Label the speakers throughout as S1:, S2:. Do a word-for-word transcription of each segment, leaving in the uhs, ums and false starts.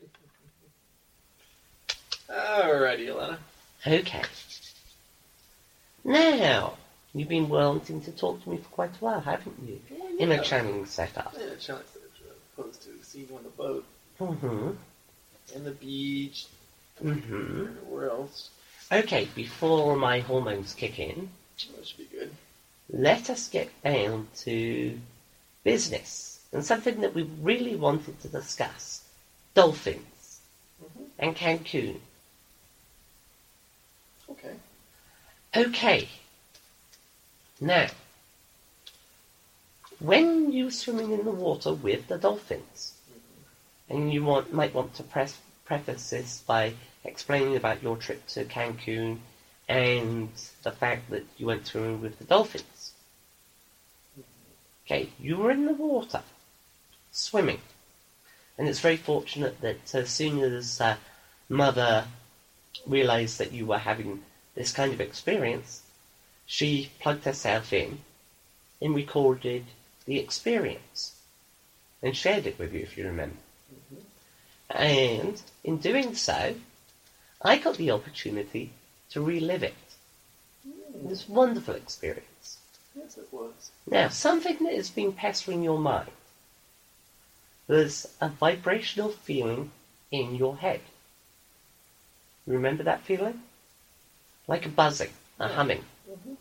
S1: Alrighty, Alana.
S2: Okay. Now, you've been wanting to talk to me for quite a while, haven't you?
S1: Well, yeah.
S2: In a channeling setup.
S1: Yeah, channeling setup, opposed to seeing you on the boat.
S2: Mm-hmm.
S1: And the beach.
S2: Mm-hmm.
S1: Where else?
S2: Okay, before my hormones kick in,
S1: That should be good.
S2: let us get down to business and something that we really wanted to discuss. Dolphins
S1: Mm-hmm.
S2: and Cancun.
S1: Okay.
S2: Okay. Now, when you're swimming in the water with the dolphins, mm-hmm. and you want, might want to press, preface this by explaining about your trip to Cancun and the fact that you went swimming with the dolphins. Okay, you were in the water, swimming, and it's very fortunate that as soon as uh, Mother realised that you were having this kind of experience, she plugged herself in and recorded the experience and shared it with you, if you remember. Mm-hmm. And in doing so, I got the opportunity to relive it. Mm. It was a wonderful experience.
S1: Yes, it was.
S2: Now, something that has been pestering your mind was a vibrational feeling in your head. You remember that feeling? Like a buzzing, a yeah. humming. Mm-hmm.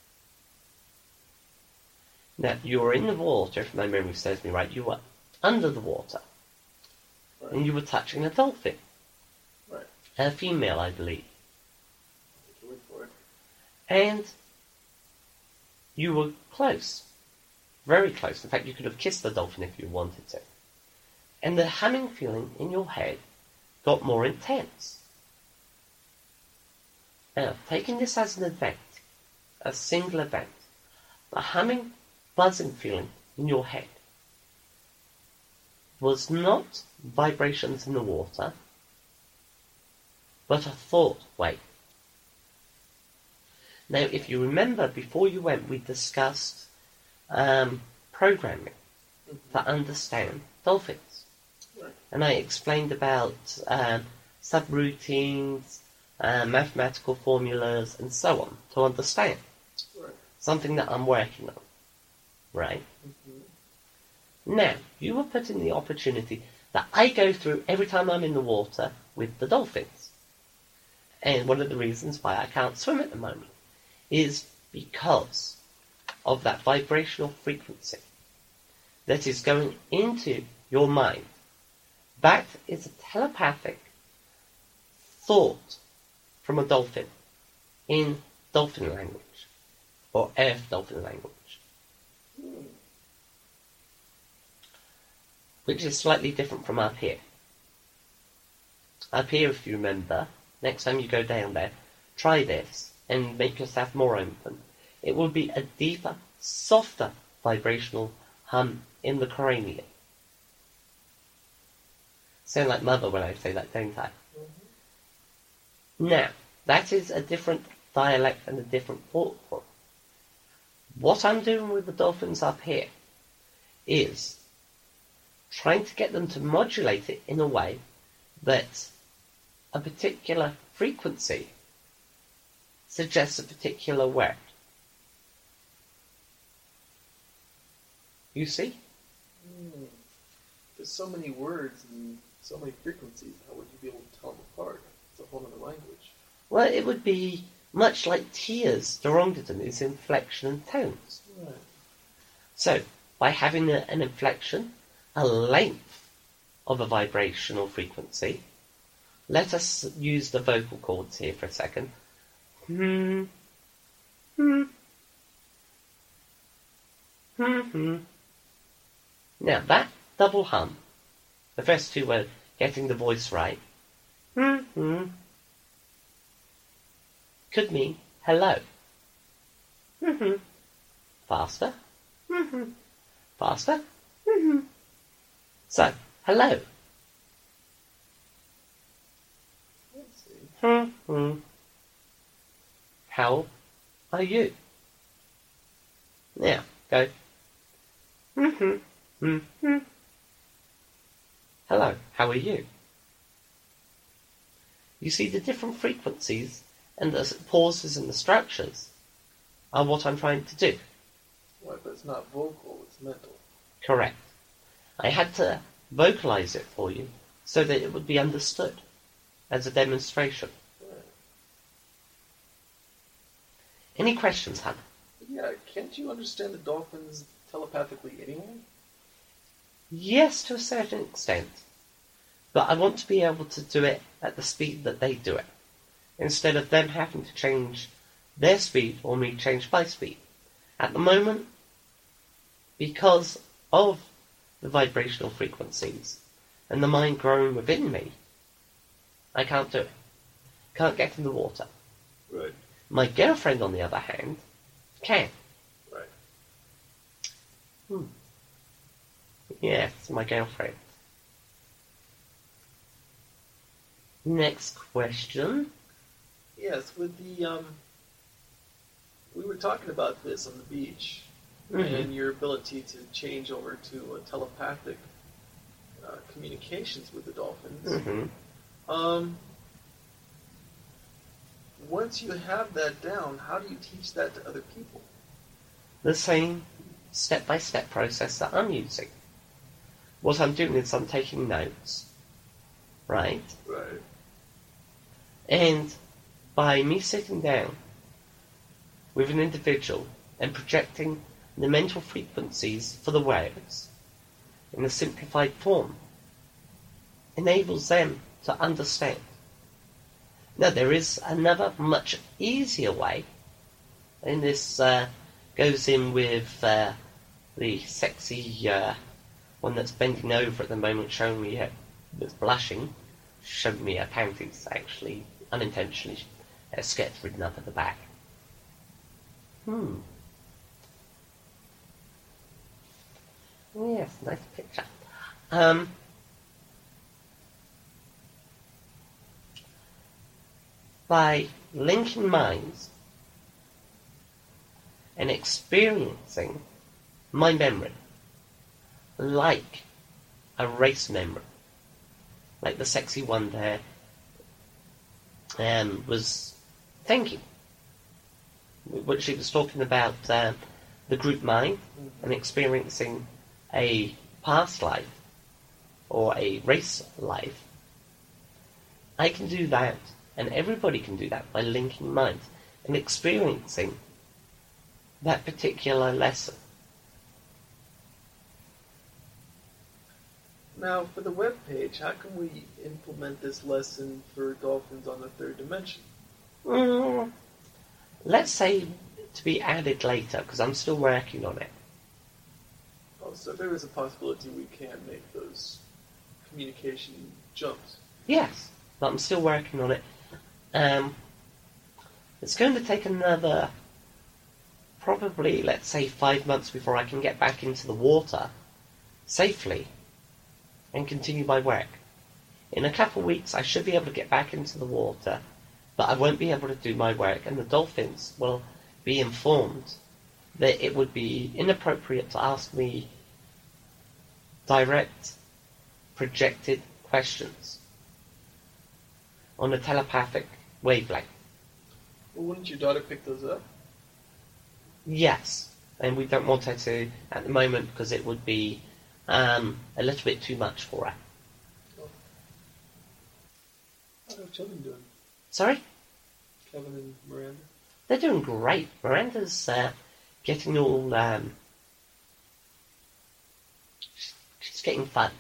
S2: Now, you were in the water, if my memory serves me right. You were under the water. Right. And you were touching a dolphin.
S1: Right.
S2: A female, I believe.
S1: Take your word for it.
S2: And you were close. Very close. In fact, you could have kissed the dolphin if you wanted to. And the humming feeling in your head got more intense. Now, taking this as an event, a single event, the humming, buzzing feeling in your head was not vibrations in the water, but a thought wave. Now, if you remember, before you went, we discussed um, programming mm-hmm. to understand dolphins. Right. And I explained about um, subroutines, uh, mathematical formulas, and so on, to understand. Right. Something that I'm working on. Right? Mm-hmm. Now, you were put in the opportunity that I go through every time I'm in the water with the dolphins. And one of the reasons why I can't swim at the moment is because of that vibrational frequency that is going into your mind. That is a telepathic thought from a dolphin in dolphin language, or earth dolphin language. Hmm. Which is slightly different from up here. Up here, if you remember, next time you go down there, try this and make yourself more open. It will be a deeper, softer vibrational hum in the cranium. Sound like Mother when I say that, don't I? Mm-hmm. Now, that is a different dialect and a different thought form. What I'm doing with the dolphins up here is trying to get them to modulate it in a way that a particular frequency suggests a particular word. You see?
S1: Mm. There's so many words and so many frequencies. How would you be able to tell them apart? It's a whole other language.
S2: Well, it would be much like tears. Dorongadon is inflection and tones.
S1: Right.
S2: So, by having a, an inflection, a length of a vibrational frequency, let us use the vocal cords here for a second. Hmm. Hmm. Hmm. Hmm. Now, that double hum, the first two were getting the voice right, hmm. Hmm. could mean hello. Hmm. Faster. Hmm. Faster. Hmm. So, hello.
S1: Let's see.
S2: Hmm. How are you? Now, go. Hmm. Hmm. Hello, how are you? You see, the different frequencies and the pauses in the structures are what I'm trying to do.
S1: Right, but it's not vocal, it's mental.
S2: Correct. I had to vocalize it for you so that it would be understood as a demonstration.
S1: Right.
S2: Any questions, Hannah?
S1: Yeah, can't you understand the dolphins telepathically anyway?
S2: Yes, to a certain extent. But I want to be able to do it at the speed that they do it, instead of them having to change their speed or me change my speed. At the moment, because of the vibrational frequencies and the mind growing within me, I can't do it. Can't get in the water.
S1: Right.
S2: My girlfriend, on the other hand, can.
S1: Right.
S2: Hmm. Yes, my girlfriend. Next question.
S1: Yes, with the, um, we were talking about this on the beach,
S2: Mm-hmm.
S1: and your ability to change over to a telepathic uh, communications with the dolphins.
S2: Mm-hmm.
S1: Um, once you have that down, how do you teach that to other people?
S2: The same step-by-step process that I'm using. What I'm doing is I'm taking notes, right?
S1: Right.
S2: And by me sitting down with an individual and projecting the mental frequencies for the words in a simplified form enables them to understand. Now, there is another much easier way, and this uh, goes in with uh, the sexy uh, one that's bending over at the moment, showing me her, that's blushing, showing me her panties, actually, unintentionally, uh, sketch written up at the back. Hmm. Yes, nice picture. Um, by linking minds and experiencing my memory like a race memory, like the sexy one there um, was thinking, what she was talking about, uh, the group mind and experiencing a past life or a race life. I can do that, and everybody can do that by linking minds and experiencing that particular lesson.
S1: Now, for the web page, how can we implement this lesson for dolphins on the third dimension?
S2: Mm, let's say to be added later, because I'm still working on it.
S1: Oh, so there is a possibility we can make those communication jumps.
S2: Yes, but I'm still working on it. Um, it's going to take another, probably, let's say, five months before I can get back into the water safely and continue my work. In a couple of weeks, I should be able to get back into the water, but I won't be able to do my work, and the dolphins will be informed that it would be inappropriate to ask me direct, projected questions on a telepathic wavelength.
S1: Well, wouldn't your daughter pick those up?
S2: Yes, and we don't want her to at the moment because it would be um, a little bit too much for her.
S1: Oh. How are children doing?
S2: Sorry?
S1: Kevin and Miranda?
S2: They're doing great. Miranda's uh, getting all... Um, she's getting fun.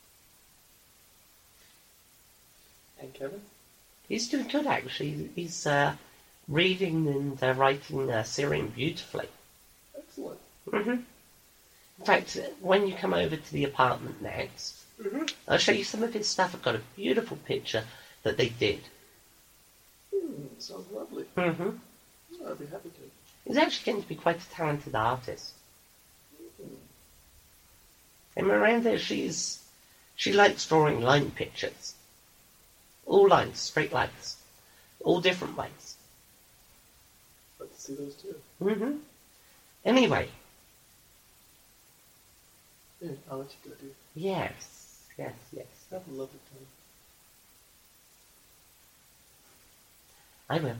S1: And Kevin?
S2: He's doing good, actually. He's uh, reading and uh, writing uh, Syrian beautifully.
S1: Excellent.
S2: Mm-hmm. In fact, when you come over to the apartment next,
S1: Mm-hmm.
S2: I'll show you some of his stuff. I've got a beautiful picture that they did.
S1: Hmm, sounds lovely.
S2: Mm-hmm.
S1: Oh, I'd be happy to.
S2: He's actually going to be quite a talented artist.
S1: Mm-hmm.
S2: And Miranda, she's she likes drawing line pictures. All lines, straight lines. All different ways.
S1: I'd like to see those too.
S2: Mm-hmm. Anyway.
S1: Yeah, I'll let you go, dude.
S2: Yes. Yes, yes.
S1: Have a lovely time.
S2: I will.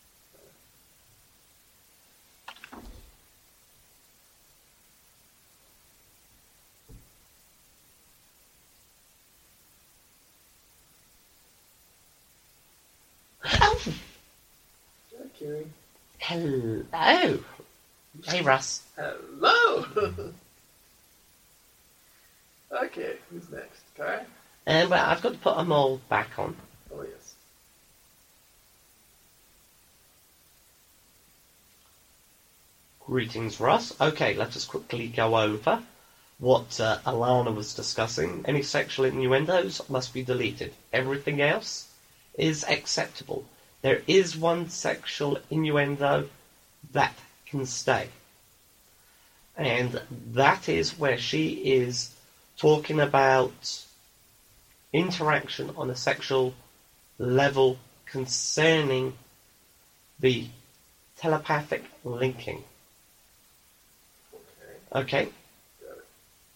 S2: Oh!
S1: Hi, Carrie.
S2: Hello. Hey, Russ.
S1: Hello! Okay, who's next? Kai?
S2: Um, well, I've got to put a mold back on.
S1: Oh, yes.
S2: Greetings, Russ. Okay, let us quickly go over what uh, Alana was discussing. Any sexual innuendos must be deleted. Everything else is acceptable. There is one sexual innuendo that can stay. And that is where she is talking about interaction on a sexual level concerning the telepathic linking.
S1: Okay.
S2: Okay?
S1: Got it.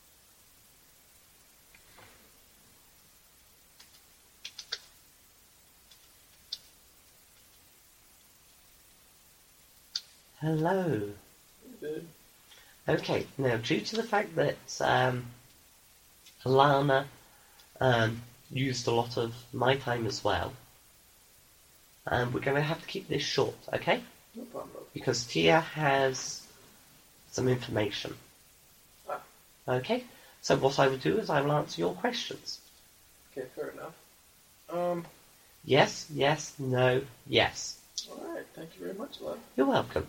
S2: Hello.
S1: You did.
S2: Okay, now due to the fact that um, Alana um, used a lot of my time as well, um, we're going to have to keep this short, okay?
S1: No problem.
S2: Because Tia has some information.
S1: Ah.
S2: Okay, so what I will do is I will answer your questions.
S1: Okay, fair enough. Um,
S2: Yes, yes, no, yes.
S1: alright, thank you very much, love.
S2: You're welcome.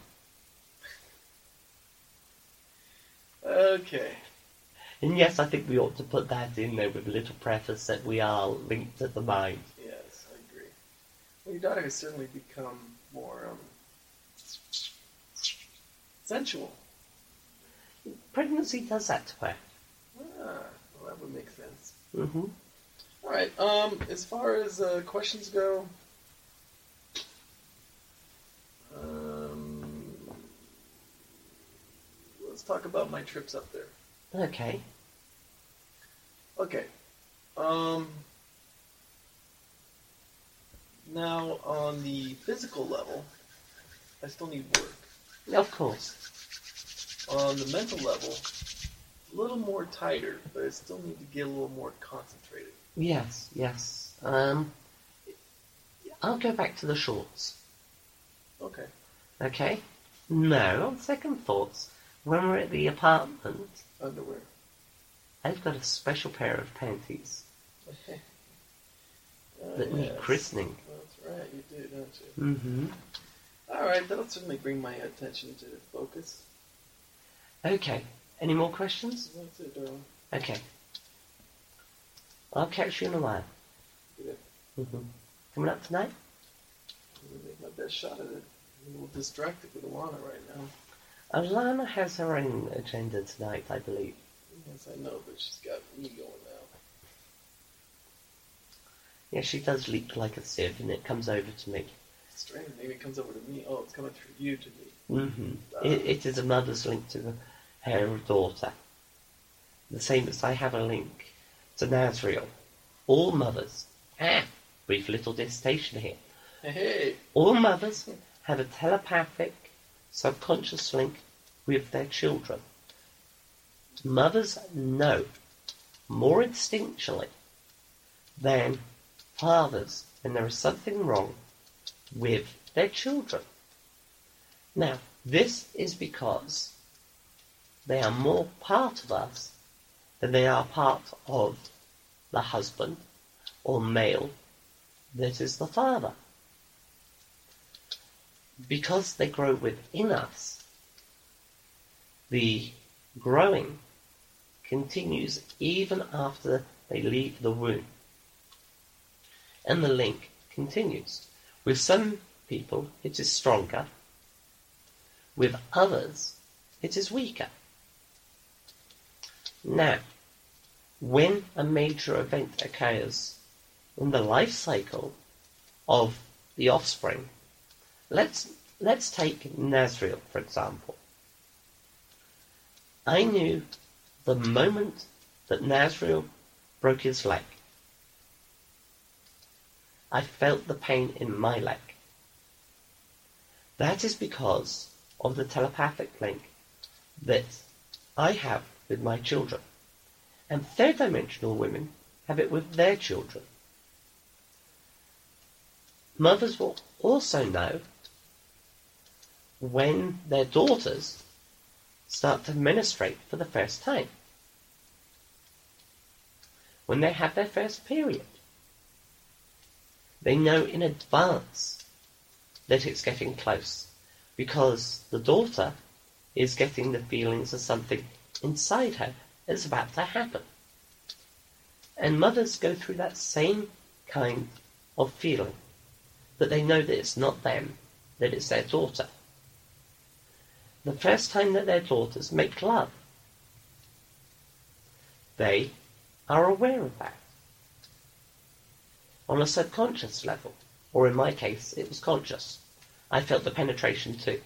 S1: Okay.
S2: And yes, I think we ought to put that in there with a little preface that we are linked to the mind.
S1: Yes, I agree. Well, your daughter has certainly become more, um, sensual.
S2: Pregnancy does that to her.
S1: Ah, well, that would make sense.
S2: Mm-hmm.
S1: Alright, um, as far as, uh, questions go, um, let's talk about my trips up there.
S2: Okay.
S1: Okay. Um, now, on the physical level, I still need work.
S2: Of course.
S1: On the mental level, a little more tighter, but I still need to get a little more concentrated.
S2: Yes, yes. Um, I'll go back to the shorts.
S1: Okay.
S2: Okay? No, on second thoughts, when we're at the apartment,
S1: Underwear.
S2: I've got a special pair of panties
S1: Oh,
S2: that need
S1: yes.
S2: christening.
S1: That's right, you do, don't you?
S2: Mm-hmm.
S1: Alright, that'll certainly bring my attention to focus.
S2: Okay. Any more questions?
S1: That's it, darling.
S2: Okay. I'll catch you in a while.
S1: Good.
S2: Mm-hmm. Coming up tonight?
S1: I'm gonna make my best shot at it. I'm a little distracted with Alana right now.
S2: Alana has her own agenda tonight, I believe.
S1: Yes, I know, but she's got me going now.
S2: Yeah, she does leak like a sieve, and it comes over to me.
S1: Strange, maybe it comes over to me. Oh, it's coming through you to me.
S2: Mm-hmm.
S1: Uh,
S2: It, it is a mother's link to her daughter. The same as I have a link to Nazriel. All mothers. Ah, brief little dissertation here.
S1: Hey!
S2: All mothers have a telepathic, subconscious link with their children. Mothers know more instinctually than fathers when there is something wrong with their children. Now, this is because they are more part of us than they are part of the husband or male that is the father. Because they grow within us, the growing continues even after they leave the womb. And the link continues. With some people, it is stronger. With others, it is weaker. Now, when a major event occurs in the life cycle of the offspring, let's let's take Nazriel, for example. I knew the moment that Nazriel broke his leg, I felt the pain in my leg. That is because of the telepathic link that I have with my children. And third dimensional women have it with their children. Mothers will also know when their daughters start to menstruate for the first time, when they have their first period. They know in advance that it's getting close, because the daughter is getting the feelings of something inside her that's about to happen. And mothers go through that same kind of feeling, that they know that it's not them, that it's their daughter. The first time that their daughters make love, they are aware of that on a subconscious level, or in my case, it was conscious. I felt the penetration too.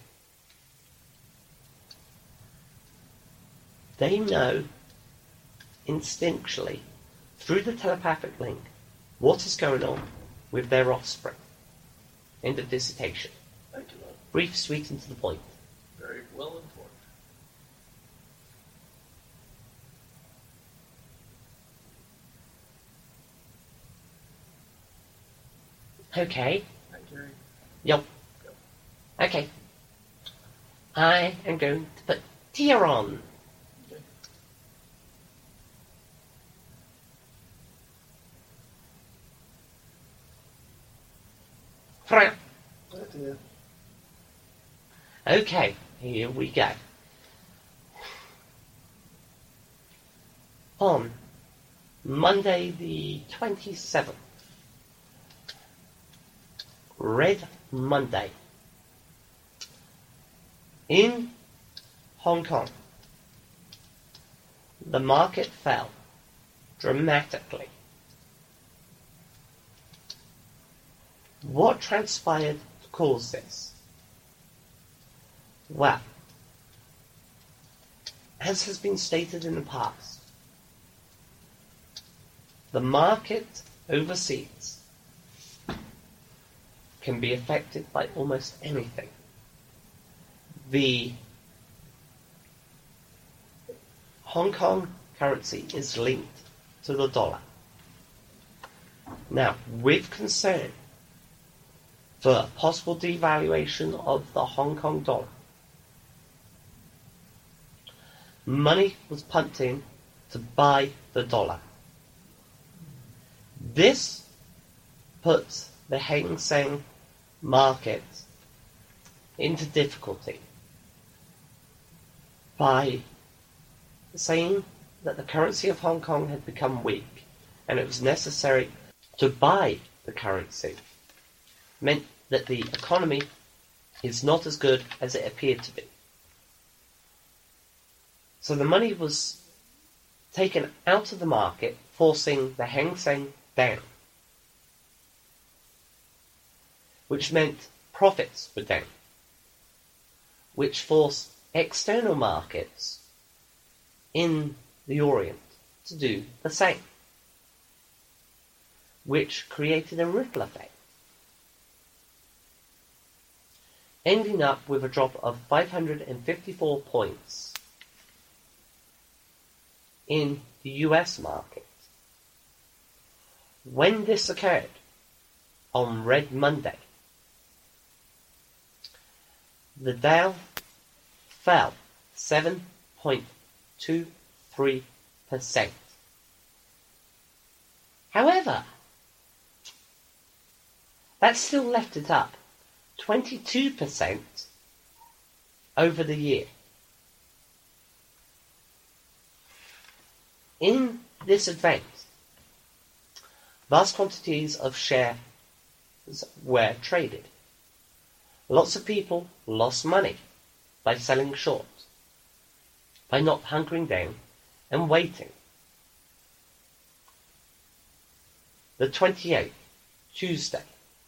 S2: They know instinctually, through the telepathic link, what is going on with their offspring. End of dissertation.
S1: Thank you, Lord.
S2: Brief, sweet, and to the point.
S1: Very well informed.
S2: Okay.
S1: Thank you.
S2: Yep.
S1: Yep.
S2: Okay. I am going to put Tia on.
S1: Okay.
S2: Right.
S1: Right, yeah.
S2: Okay, here we go. On Monday the twenty-seventh, Red Monday, in Hong Kong, the market fell dramatically. What transpired to cause this? Well, as has been stated in the past, the market overseas can be affected by almost anything. The Hong Kong currency is linked to the dollar. Now, with concern for a possible devaluation of the Hong Kong dollar, money was pumped in to buy the dollar. This puts the Hang Seng market into difficulty by saying that the currency of Hong Kong had become weak and it was necessary to buy the currency. Meant that the economy is not as good as it appeared to be. So the money was taken out of the market, forcing the Hang Seng down, which meant profits were down, which forced external markets in the Orient to do the same, which created a ripple effect, ending up with a drop of five hundred fifty-four points in the U S market. When this occurred, on Red Monday, the Dow fell seven point two three percent. However, that still left it up twenty-two percent over the year. In this event, vast quantities of shares were traded. Lots of people lost money by selling short, by not hunkering down and waiting. The twenty-eighth, Tuesday.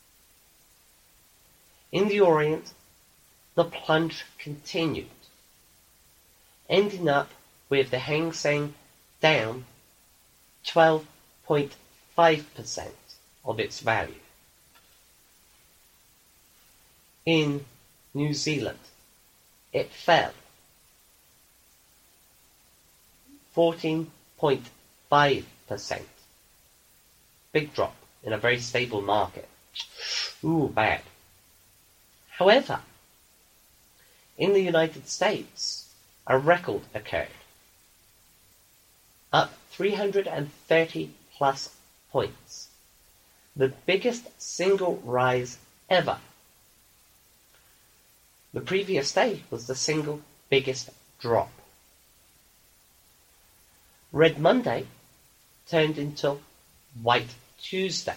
S2: In the Orient, the plunge continued, ending up with the Hang Seng down twelve point five percent of its value. In New Zealand, it fell fourteen point five percent. Big drop in a very stable market. Ooh, bad. However, in the United States, a record occurred. Up three hundred thirty plus points. The biggest single rise ever. The previous day was the single biggest drop. Red Monday turned into White Tuesday.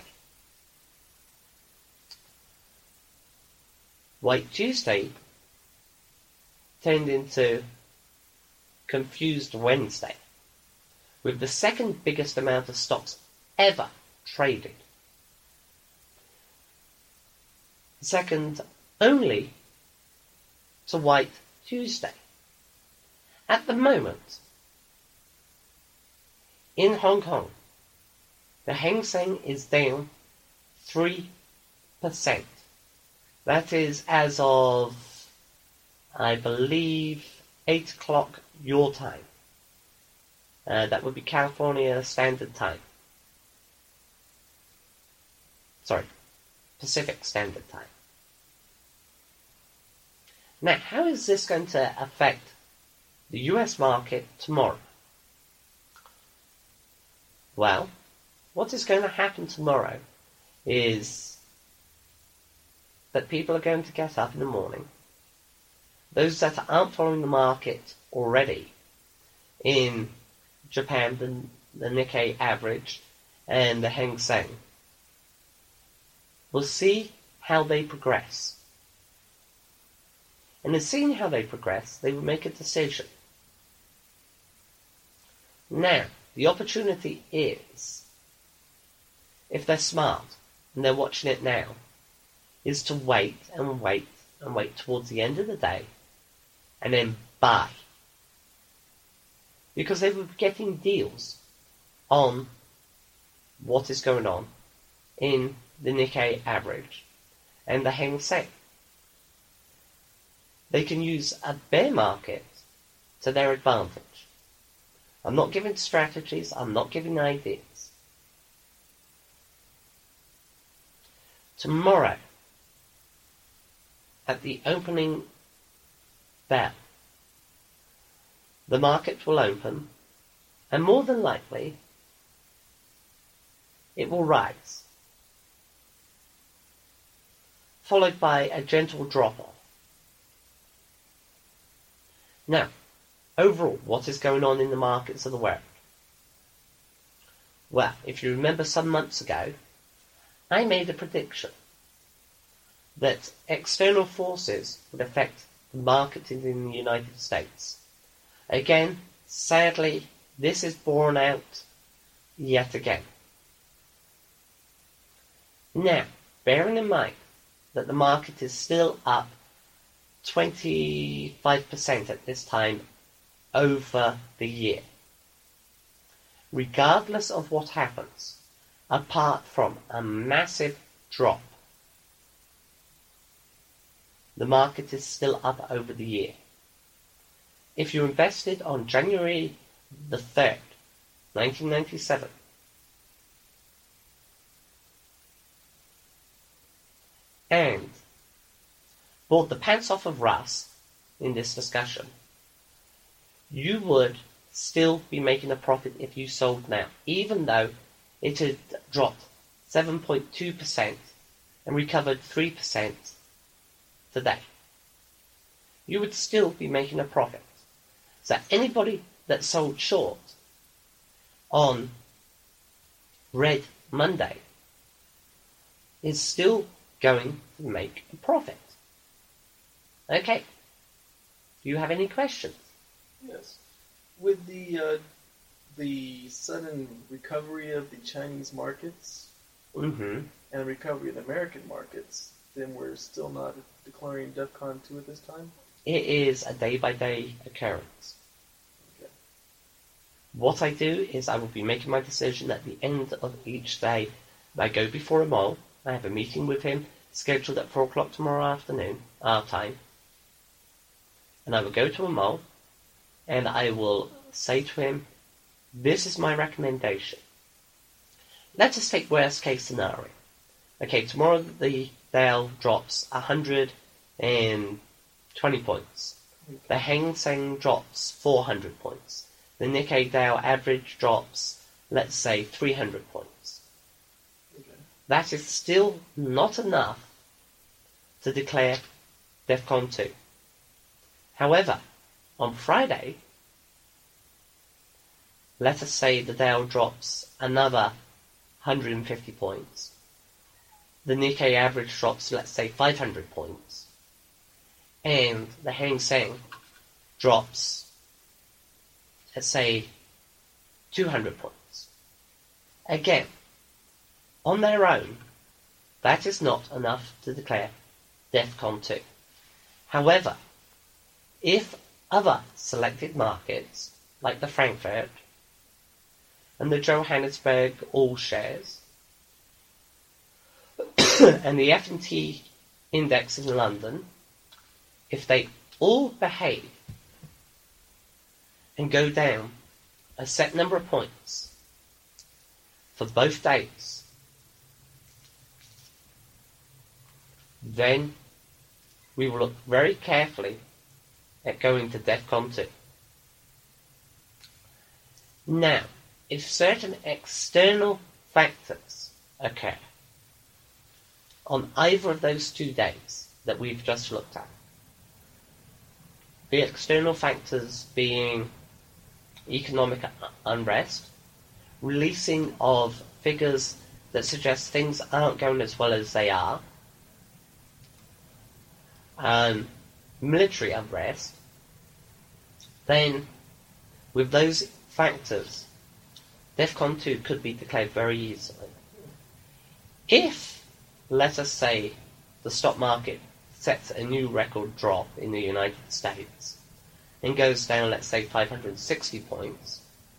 S2: White Tuesday turned into Confused Wednesday, with the second biggest amount of stocks ever traded. Second only to White Tuesday. At the moment, in Hong Kong, the Hang Seng is down three percent. That is as of, I believe, eight o'clock your time. Uh, that would be California Standard Time. Sorry, Pacific Standard Time. Now, how is this going to affect the U S market tomorrow? Well, what is going to happen tomorrow is that people are going to get up in the morning. Those that aren't following the market already in Japan, the, the Nikkei average and the Hang Seng, will see how they progress. And in seeing how they progress, they will make a decision. Now, the opportunity is, if they're smart and they're watching it now, is to wait and wait and wait towards the end of the day and then buy. Because they will be getting deals on what is going on in the Nikkei average and the Hang Seng. They can use a bear market to their advantage. I'm not giving strategies, I'm not giving ideas. Tomorrow, at the opening bell, the market will open, and more than likely, it will rise, followed by a gentle drop-off. Now, overall, what is going on in the markets of the world? Well, if you remember some months ago, I made a prediction that external forces would affect the market in the United States. Again, sadly, this is borne out yet again. Now, bearing in mind that the market is still up twenty-five percent at this time over the year, regardless of what happens, apart from a massive drop, the market is still up over the year. If you invested on January the third, nineteen ninety-seven, and bought the pants off of Russ in this discussion, you would still be making a profit if you sold now, even though it had dropped seven point two percent and recovered three percent today. You would still be making a profit. So anybody that sold short on Red Monday is still going to make a profit. Okay. Do you have any questions?
S1: Yes. With the uh, the sudden recovery of the Chinese markets
S2: Mm-hmm.
S1: and recovery of the American markets, then we're still not declaring DEFCON two at this time?
S2: It is a day-by-day occurrence.
S1: Okay.
S2: What I do is I will be making my decision at the end of each day. I go before a mole, I have a meeting with him scheduled at four o'clock tomorrow afternoon, our time. And I will go to a mole, and I will say to him, this is my recommendation. Let us take worst case scenario. Okay, tomorrow the Dow drops one hundred twenty points. The Hang Seng drops four hundred points. The Nikkei Dow average drops, let's say, three hundred points.
S1: Okay.
S2: That is still not enough to declare DEFCON two. However, on Friday, let us say the Dow drops another one hundred fifty points. The Nikkei average drops, let's say, five hundred points. And the Hang Seng drops, let's say, two hundred points. Again, on their own, that is not enough to declare DEFCON two. However, if other selected markets, like the Frankfurt and the Johannesburg All Shares and the F and T index in London, if they all behave and go down a set number of points for both days, then we will look very carefully at going to DEFCON two. Now, if certain external factors occur on either of those two days that we've just looked at, the external factors being economic unrest, releasing of figures that suggest things aren't going as well as they are, and military unrest, then with those factors, DEFCON two could be declared very easily. If, let us say, the stock market sets a new record drop in the United States and goes down, let's say, five hundred sixty points,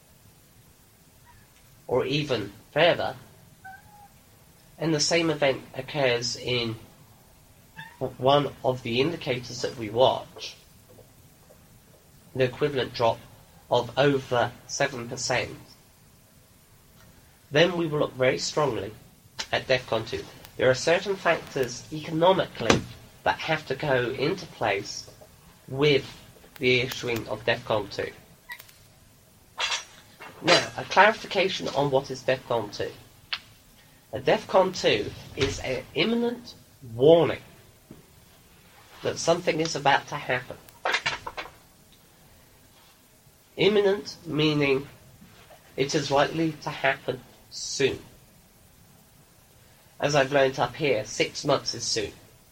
S2: or even further, and the same event occurs in one of the indicators that we watch, the equivalent drop of over seven percent, then we will look very strongly at DEFCON two. There are certain factors economically that have to go into place with the issuing of DEFCON two. Now, a clarification on what is DEFCON two. A DEFCON two is an imminent warning that something is about to happen. Imminent meaning it is likely to happen soon. As I've learned up here, six months is soon.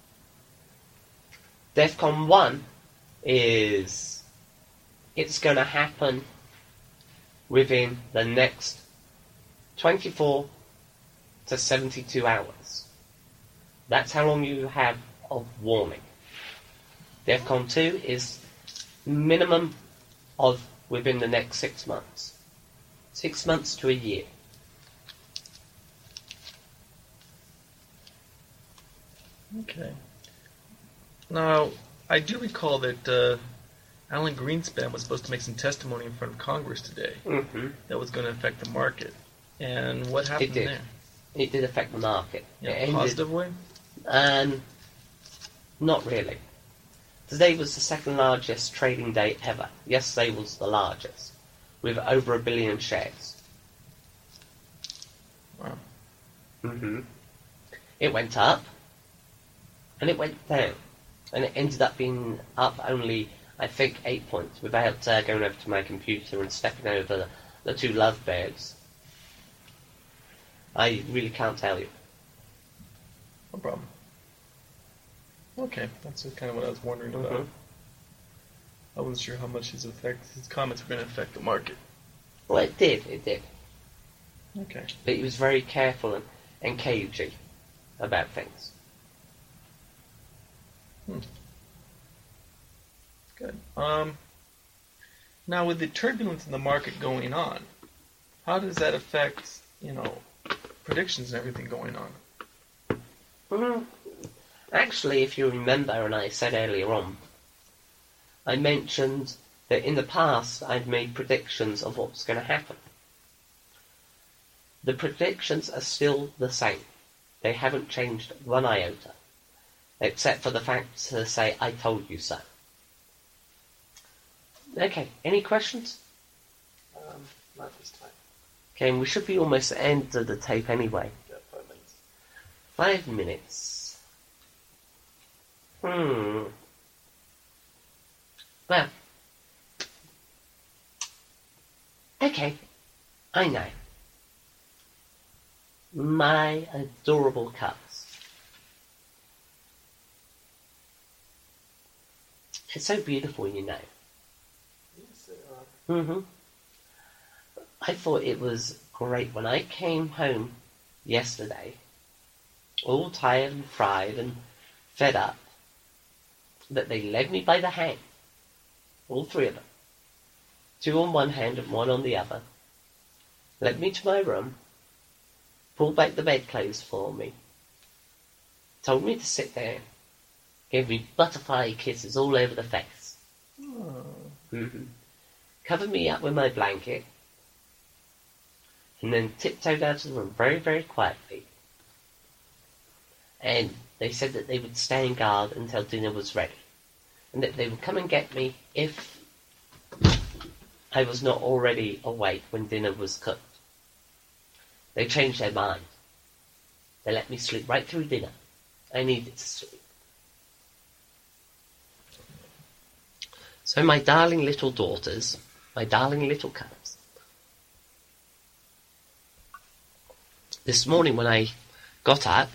S2: DEFCON one is it's going to happen within the next twenty-four to seventy-two hours. That's how long you have of warning. DEFCON two is minimum of within the next six months. Six months to a year.
S1: Okay. Now, I do recall that uh, Alan Greenspan was supposed to make some testimony in front of Congress today
S2: Mm-hmm.
S1: that was going to affect the market. And what happened
S2: It did.
S1: there?
S2: It did affect the market.
S1: In
S2: It
S1: a
S2: ended-
S1: positive way?
S2: Um, not really. Today was the second largest trading day ever. Yesterday was the largest, with over a billion shares.
S1: Wow.
S2: Mm-hmm. It went up, and it went down, and it ended up being up only, I think, eight points, without uh, going over to my computer and stepping over the, the two lovebirds. I really can't tell you.
S1: No problem. Okay, that's kind of what I was wondering about.
S2: Mm-hmm.
S1: I wasn't sure how much his effect, his comments were going to affect the market.
S2: Well, it did, it did.
S1: Okay.
S2: But he was very careful and, and cagey about things.
S1: Hmm. Good. Um, now, with the turbulence in the market going on, how does that affect, you know, predictions and everything going on?
S2: Mm-hmm. Actually, if you remember, and I said earlier on, I mentioned that in the past I'd made predictions of what was going to happen. The predictions are still the same. They haven't changed one iota, except for the fact to say, I told you so. Okay, any questions?
S3: Um, not this time.
S2: Okay, and we should be almost at the end of the tape anyway.
S3: Yeah, five minutes.
S2: Five minutes. Hmm. Well. Okay, I know. My adorable cats. It's so beautiful, you know.
S3: Yes, they are.
S2: Mm-hmm. I thought it was great when I came home yesterday, all tired and fried and fed up, that they led me by the hand, all three of them, two on one hand and one on the other, led me to my room, pulled back the bedclothes for me, told me to sit down, gave me butterfly kisses all over the face,
S1: Oh.
S2: mm-hmm. covered me up with my blanket, and then tiptoed out of the room very, very quietly. And they said that they would stand guard until dinner was ready, and that they would come and get me if I was not already awake when dinner was cooked. They changed their mind. They let me sleep right through dinner. I needed to sleep. So my darling little daughters, my darling little cubs, this morning when I got up,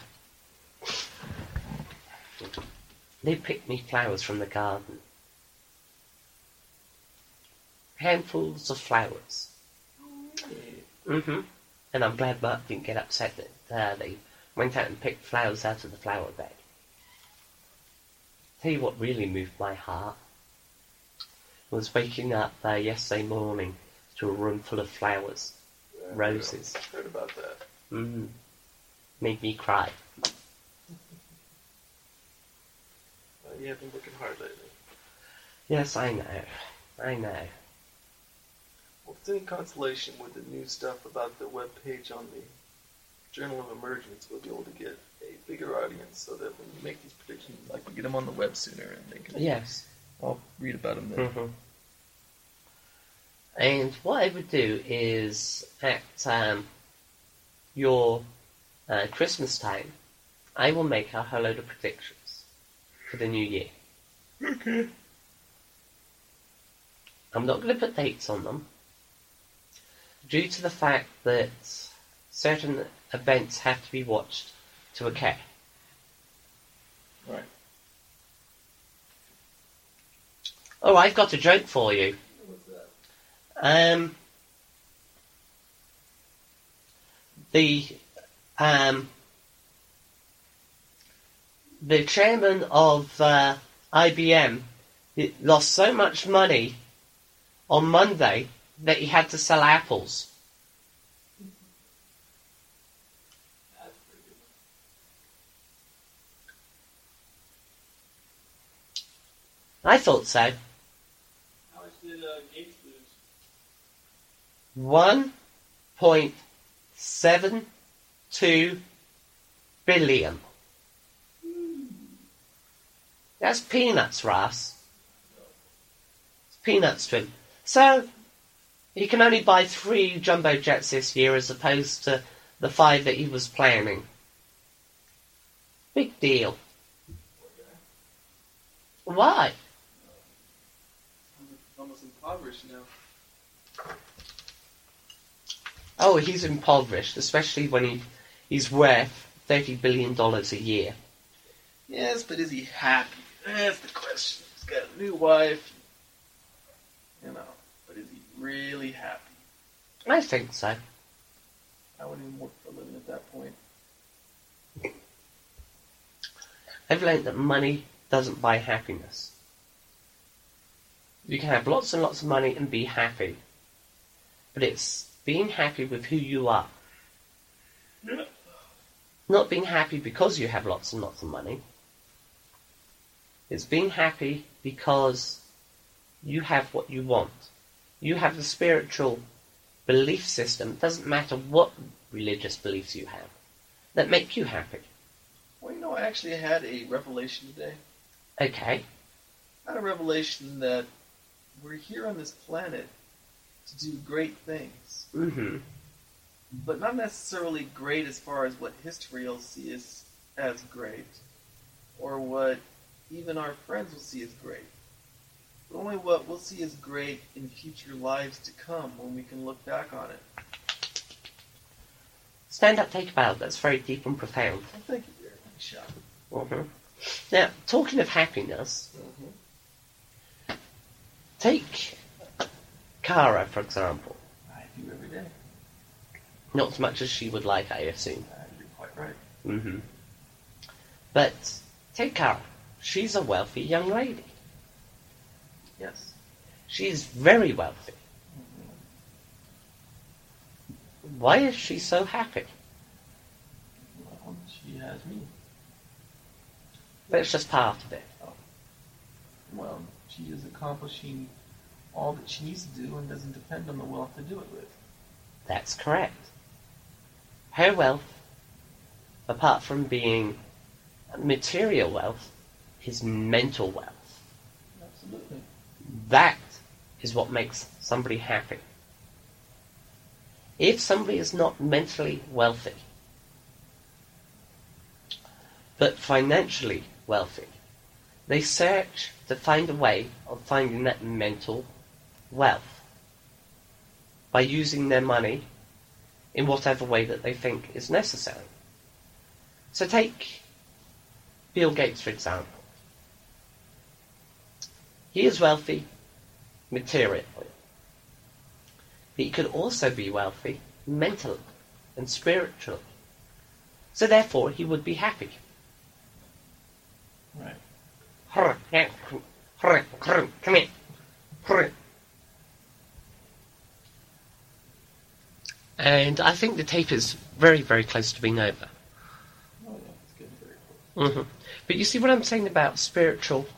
S2: they picked me flowers from the garden. Handfuls of flowers. Mm-hmm. And I'm glad Mark didn't get upset that uh, they went out and picked flowers out of the flower bed. Tell you what really moved my heart was waking up uh, yesterday morning to a room full of flowers,
S3: Yeah,
S2: roses.
S3: I heard about that.
S2: Mm. Made me cry.
S3: Uh, you have been looking hard lately.
S2: Yes, I know. I know.
S3: Well, if it's any consolation with the new stuff about the web page on the Journal of Emergence, we'll be able to get a bigger audience so that when you make these predictions,
S1: Like we get them on the web sooner, and they can
S2: Yes.
S1: all read about them then.
S2: Mm-hmm. And what I would do is at um, your uh, Christmas time, I will make a whole load of predictions for the new year.
S1: Okay.
S2: I'm not going to put dates on them, due to the fact that certain events have to be watched to occur.
S1: Right.
S2: Oh, I've got a joke for you.
S3: what's that?
S2: Um, the um, the chairman of uh, I B M lost so much money on Monday that he had to sell apples.
S3: That's pretty good.
S2: I thought so.
S3: How much did uh, Gates lose?
S2: One point seven two billion. That's peanuts, Ross. It's peanuts to him. So, he can only buy three jumbo jets this year as opposed to the five that he was planning. Big deal. Why?
S3: I'm almost impoverished now.
S2: Oh, he's impoverished, especially when he, he's worth thirty billion dollars a year.
S3: Yes, but is he happy? That's the question. He's got a new wife. You know, but is he really happy?
S2: I think so.
S3: I wouldn't even work for a living at that point.
S2: I've learned that money doesn't buy happiness. You can have lots and lots of money and be happy. But it's being happy with who you are.
S3: Yeah.
S2: Not being happy because you have lots and lots of money. It's being happy because you have what you want. You have the spiritual belief system, doesn't matter what religious beliefs you have, that make you happy.
S3: Well, you know, I actually had a revelation today.
S2: Okay.
S3: I had a revelation that we're here on this planet to do great things.
S2: Mm-hmm.
S3: But not necessarily great as far as what history will see as, as great, or what even our friends will see as great. But only what we'll see as great in future lives to come when we can look back on it.
S2: Stand up, take a bow. That's very deep and profound.
S3: Well, thank you, dear. Nice shot.
S2: Mm-hmm. Now, talking of happiness,
S3: Mm-hmm.
S2: take Kara, for example.
S3: I do every day.
S2: Not as much as she would like, I assume.
S3: Uh, you're quite right.
S2: Mm-hmm. But take Kara. She's a wealthy young lady.
S3: Yes.
S2: She's very wealthy.
S3: Mm-hmm.
S2: Why is she so happy?
S3: Well, she has me.
S2: That's just part of it.
S3: Well, she is accomplishing all that she needs to do and doesn't depend on the wealth to do it with.
S2: That's correct. Her wealth, apart from being material wealth, is mental wealth.
S3: Absolutely.
S2: That is what makes somebody happy. If somebody is not mentally wealthy, but financially wealthy, they search to find a way of finding that mental wealth by using their money in whatever way that they think is necessary. So take Bill Gates, for example. He is wealthy materially, but he could also be wealthy mentally and spiritually. So therefore he would be happy.
S3: Right.
S2: Come here. And I think the tape is very, very close to being over.
S3: Oh, yeah, it's getting very close.
S2: Mm-hmm. But you see what I'm saying about spiritual